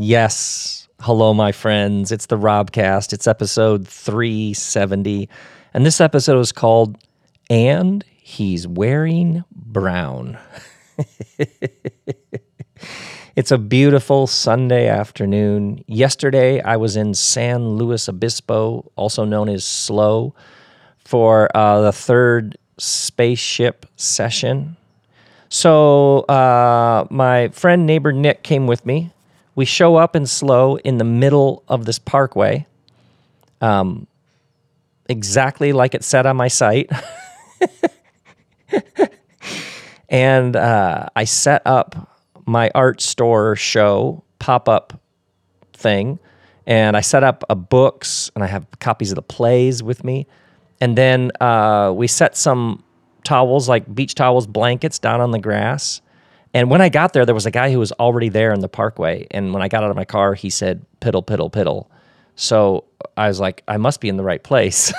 Yes. Hello, my friends. It's the Robcast. It's episode 370. And this episode is called And He's Wearing Brown. It's a beautiful Sunday afternoon. Yesterday, I was in San Luis Obispo, also known as SLO, for the third spaceship session. So my friend, neighbor Nick came with me. We show up in SLO in the middle of this parkway, exactly like it said on my site. And I set up my art store show pop-up thing, and I set up books, and I have copies of the plays with me. And then we set some towels, like beach towels, blankets down on the grass. And when I got there, there was a guy who was already there in the parkway. And when I got out of my car, he said, "Piddle, piddle, piddle." So I was like, I must be in the right place.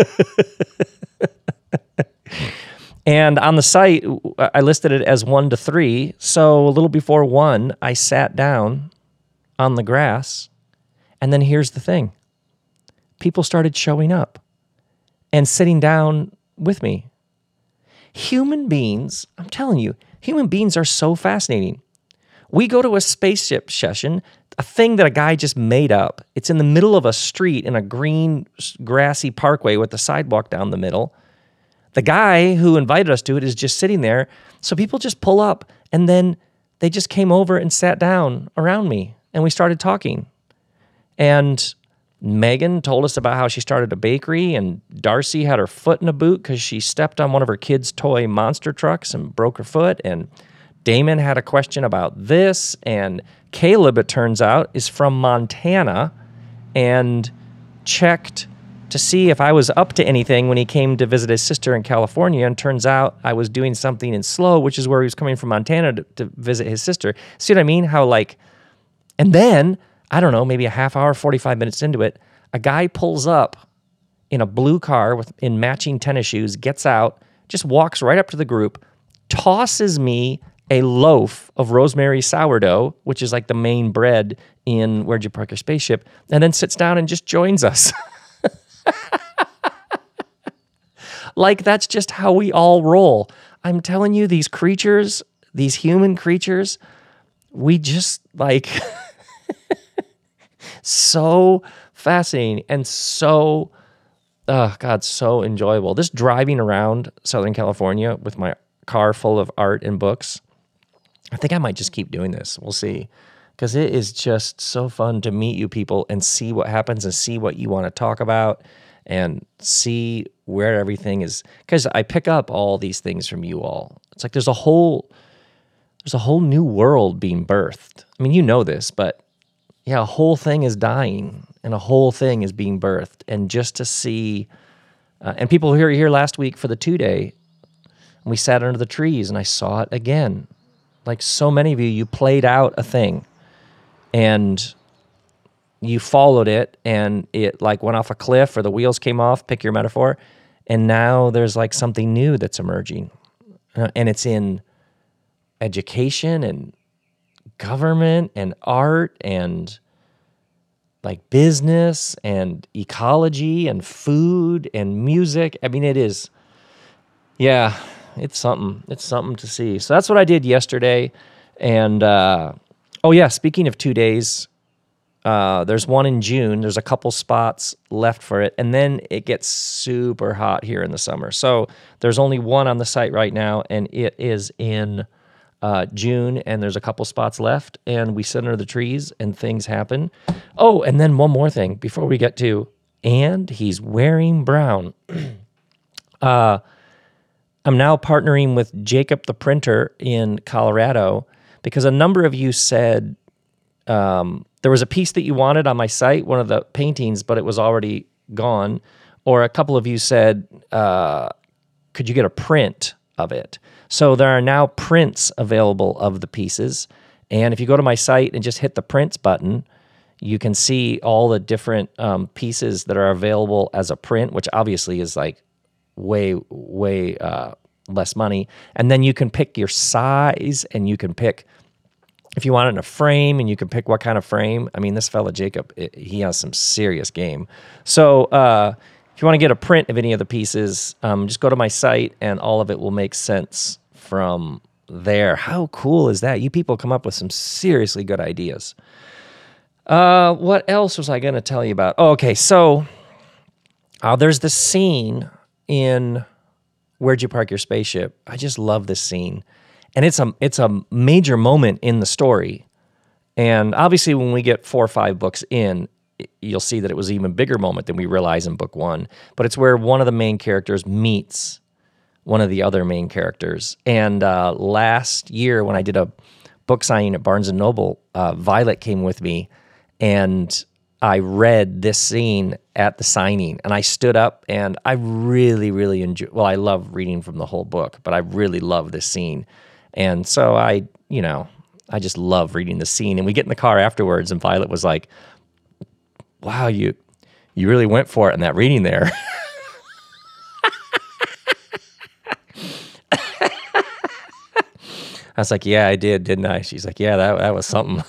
And on the site, I listed it as 1 to 3. So a little before 1, I sat down on the grass. And then here's the thing. People started showing up and sitting down with me. Human beings, I'm telling you, human beings are so fascinating. We go to a spaceship session, a thing that a guy just made up. It's in the middle of a street in a green, grassy parkway with the sidewalk down the middle. The guy who invited us to it is just sitting there. So people just pull up, and then they just came over and sat down around me, and we started talking. And Megan told us about how she started a bakery, and Darcy had her foot in a boot because she stepped on one of her kids' toy monster trucks and broke her foot. And Damon had a question about this. And Caleb, it turns out, is from Montana and checked to see if I was up to anything when he came to visit his sister in California. And turns out I was doing something in SLO, which is where he was coming from Montana to visit his sister. See what I mean? How and then, I don't know, maybe a half hour, 45 minutes into it, a guy pulls up in a blue car in matching tennis shoes, gets out, just walks right up to the group, tosses me a loaf of rosemary sourdough, which is like the main bread in Where'd You Park Your Spaceship, and then sits down and just joins us. Like, that's just how we all roll. I'm telling you, these creatures, these human creatures, we just so fascinating and so, so enjoyable. This driving around Southern California with my car full of art and books, I think I might just keep doing this. We'll see. Because it is just so fun to meet you people and see what happens and see what you want to talk about and see where everything is. Because I pick up all these things from you all. It's like there's a whole new world being birthed. I mean, you know this, but yeah, a whole thing is dying and a whole thing is being birthed. And just to see, and people were here last week for the 2-day, and we sat under the trees and I saw it again. Like so many of you played out a thing and you followed it and it like went off a cliff or the wheels came off, pick your metaphor. And now there's like something new that's emerging. And it's in education and government and art and like business and ecology and food and music. I mean, it is, yeah, it's something. It's something to see. So that's what I did yesterday. And, speaking of 2 days, there's one in June. There's a couple spots left for it. And then it gets super hot here in the summer. So there's only one on the site right now, and it is in June, and there's a couple spots left, and we sit under the trees, and things happen. Oh, and then one more thing before we get to, and he's wearing brown. I'm now partnering with Jacob the Printer in Colorado because a number of you said there was a piece that you wanted on my site, one of the paintings, but it was already gone. Or a couple of you said, could you get a print of it? So there are now prints available of the pieces. And if you go to my site and just hit the prints button, you can see all the different pieces that are available as a print, which obviously is like way less money. And then you can pick your size and you can pick If you want it in a frame and you can pick what kind of frame, I mean, this fella Jacob, he has some serious game. So if you want to get a print of any of the pieces, just go to my site and all of it will make sense from there. How cool is that? You people come up with some seriously good ideas. What else was I going to tell you about? Oh, okay, so there's this scene in Where'd You Park Your Spaceship? I just love this scene. And it's a major moment in the story. And obviously when we get 4 or 5 books in, you'll see that it was an even bigger moment than we realize in book 1. But it's where one of the main characters meets one of the other main characters. And last year when I did a book signing at Barnes & Noble, Violet came with me, and I read this scene at the signing, and I stood up, and I really, really enjoy. Well, I love reading from the whole book, but I really love this scene. And so I just love reading the scene. And we get in the car afterwards, and Violet was like, wow, you really went for it in that reading there. I was like, yeah, I did, didn't I? She's like, yeah, that was something.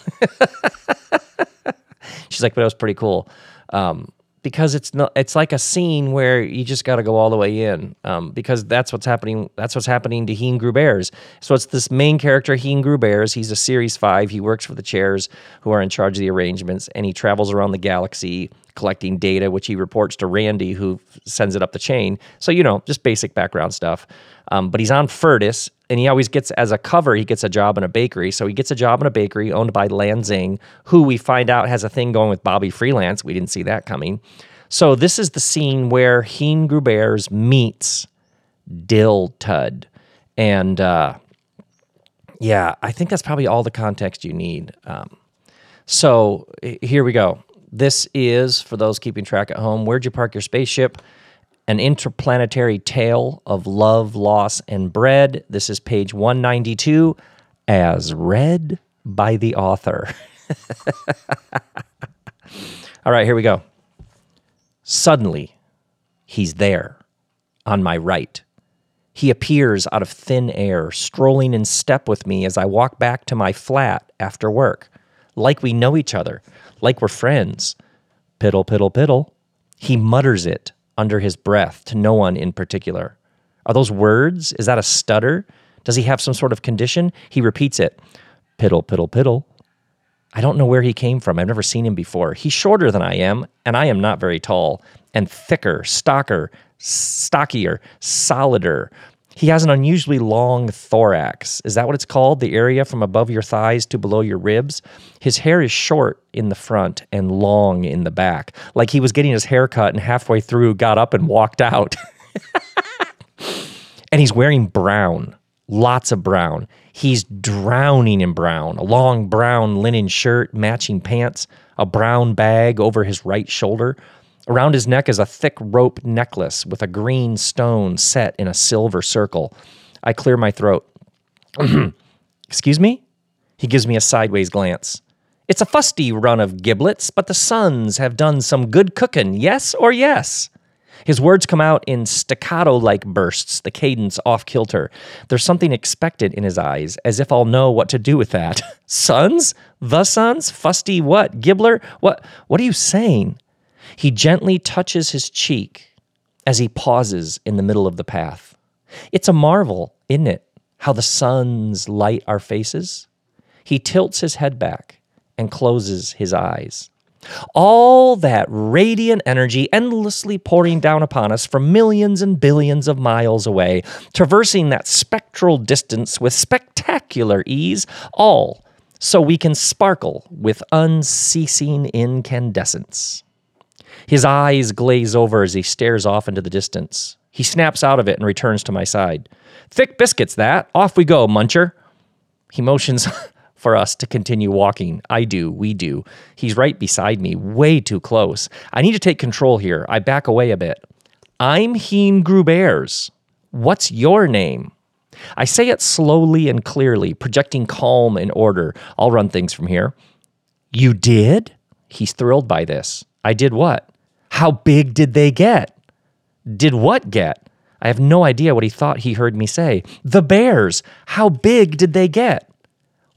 She's like, but it was pretty cool. Because it's like a scene where you just got to go all the way in, because that's what's happening. That's what's happening to Heen Gruber's. So it's this main character, Heen Gruber's. He's a Series 5. He works for the chairs who are in charge of the arrangements, and he travels around the galaxy collecting data, which he reports to Randy, who sends it up the chain. So, just basic background stuff. But he's on Furtis, and he always gets, as a cover, he gets a job in a bakery. So he gets a job in a bakery owned by Lan Xing, who we find out has a thing going with Bobby Freelance. We didn't see that coming. So this is the scene where Heen Gruber's meets Dill Tud. And yeah, I think that's probably all the context you need. So here we go. This is, for those keeping track at home, Where'd You Park Your Spaceship? An interplanetary tale of love, loss, and bread. This is page 192, as read by the author. All right, here we go. Suddenly, he's there, on my right. He appears out of thin air, strolling in step with me as I walk back to my flat after work, like we know each other, like we're friends. Piddle, piddle, piddle. He mutters it under his breath to no one in particular. Are those words? Is that a stutter? Does he have some sort of condition? He repeats it. Piddle, piddle, piddle. I don't know where he came from. I've never seen him before. He's shorter than I am, and I am not very tall, and thicker, stockier, solider. He has an unusually long thorax. Is that what it's called? The area from above your thighs to below your ribs? His hair is short in the front and long in the back. Like he was getting his hair cut and halfway through got up and walked out. And he's wearing brown. Lots of brown. He's drowning in brown. A long brown linen shirt, matching pants, a brown bag over his right shoulder. Around his neck is a thick rope necklace with a green stone set in a silver circle. I clear my throat. Excuse me? He gives me a sideways glance. It's a fusty run of giblets, but the sons have done some good cooking, yes or yes? His words come out in staccato-like bursts, the cadence off-kilter. There's something expectant in his eyes, as if I'll know what to do with that. Sons? The sons? Fusty what? Gibbler? What are you saying? He gently touches his cheek as he pauses in the middle of the path. It's a marvel, isn't it, how the suns light our faces? He tilts his head back and closes his eyes. All that radiant energy endlessly pouring down upon us from millions and billions of miles away, traversing that spectral distance with spectacular ease, all so we can sparkle with unceasing incandescence. His eyes glaze over as he stares off into the distance. He snaps out of it and returns to my side. Thick biscuits, that. Off we go, muncher. He motions for us to continue walking. We do. He's right beside me, way too close. I need to take control here. I back away a bit. I'm Heen Grubers. What's your name? I say it slowly and clearly, projecting calm and order. I'll run things from here. You did? He's thrilled by this. I did what? How big did they get? Did what get? I have no idea what he thought he heard me say. The bears. How big did they get?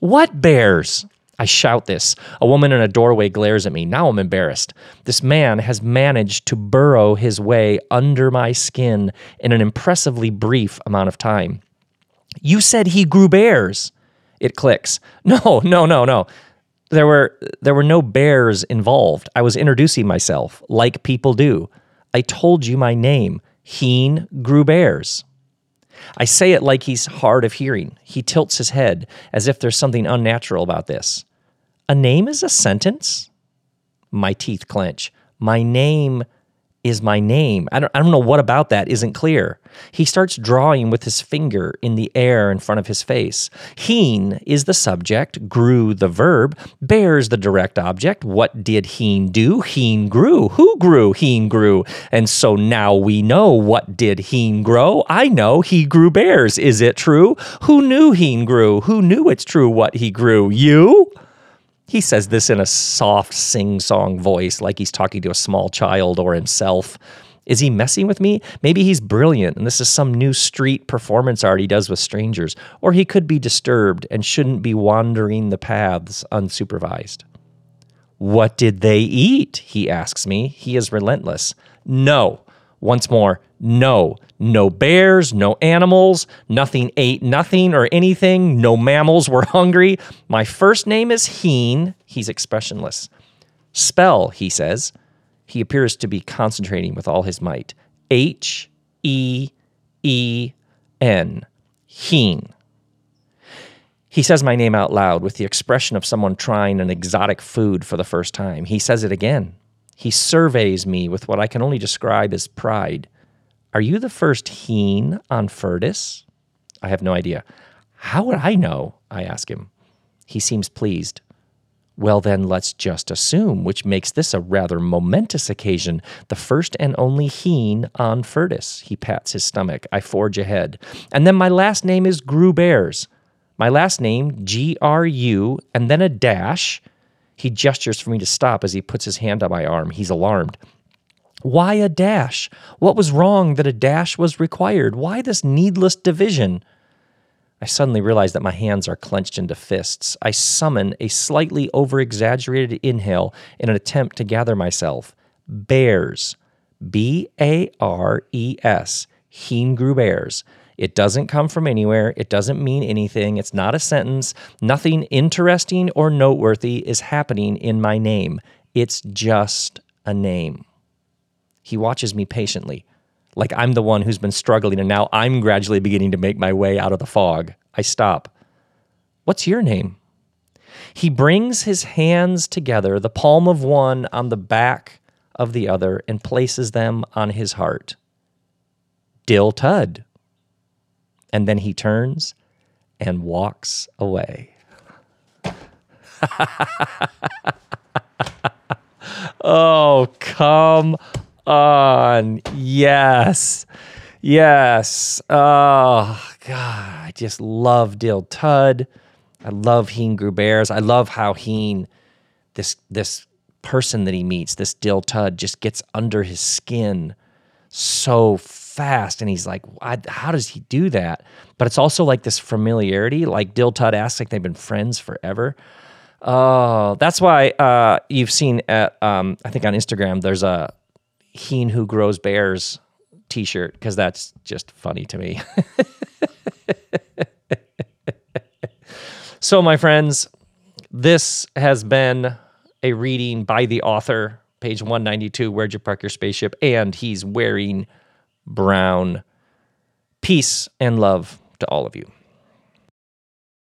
What bears? I shout this. A woman in a doorway glares at me. Now I'm embarrassed. This man has managed to burrow his way under my skin in an impressively brief amount of time. You said he grew bears. It clicks. No. There were no bears involved. I was introducing myself, like people do. I told you my name. Heen grew bears. I say it like he's hard of hearing. He tilts his head as if there's something unnatural about this. A name is a sentence? My teeth clench. My name is my name. I don't know what about that isn't clear. He starts drawing with his finger in the air in front of his face. Heen is the subject, grew the verb, bears the direct object. What did Heen do? Heen grew. Who grew? Heen grew. And so now we know, what did Heen grow? I know he grew bears. Is it true? Who knew Heen grew? Who knew it's true what he grew? You? He says this in a soft sing-song voice, like he's talking to a small child or himself. Is he messing with me? Maybe he's brilliant, and this is some new street performance art he does with strangers. Or he could be disturbed and shouldn't be wandering the paths unsupervised. What did they eat? He asks me. He is relentless. No. Once more, no. No bears, no animals, nothing ate nothing or anything, no mammals were hungry. My first name is Heen. He's expressionless. Spell, he says. He appears to be concentrating with all his might. H-E-E-N. Heen. He says my name out loud with the expression of someone trying an exotic food for the first time. He says it again. He surveys me with what I can only describe as pride. Are you the first Heen on Furtis? I have no idea. How would I know? I ask him. He seems pleased. Well, then let's just assume, which makes this a rather momentous occasion. The first and only Heen on Furtis. He pats his stomach. I forge ahead. And then my last name is Grew Bears. My last name, G-R-U, and then a dash. He gestures for me to stop as he puts his hand on my arm. He's alarmed. Why a dash? What was wrong that a dash was required? Why this needless division? I suddenly realize that my hands are clenched into fists. I summon a slightly over-exaggerated inhale in an attempt to gather myself. Bears. B-A-R-E-S. Heen grew bears. It doesn't come from anywhere. It doesn't mean anything. It's not a sentence. Nothing interesting or noteworthy is happening in my name. It's just a name. He watches me patiently, like I'm the one who's been struggling, and now I'm gradually beginning to make my way out of the fog. I stop. What's your name? He brings his hands together, the palm of one on the back of the other, and places them on his heart. Dill Tud. And then he turns and walks away. Oh, come on. Yes. Oh, God. I just love Dill Tud. I love Heen grew bears. I love how Heen, this person that he meets, this Dill Tud, just gets under his skin so fast. And he's like, how does he do that? But it's also like this familiarity, like Dill Tud asks, like they've been friends forever. Oh, that's why you've seen at, I think on Instagram, there's a Heen Who Grows Bears t-shirt, because that's just funny to me. So, my friends, this has been a reading by the author, page 192, Where'd You Park Your Spaceship? And he's wearing brown. Peace and love to all of you.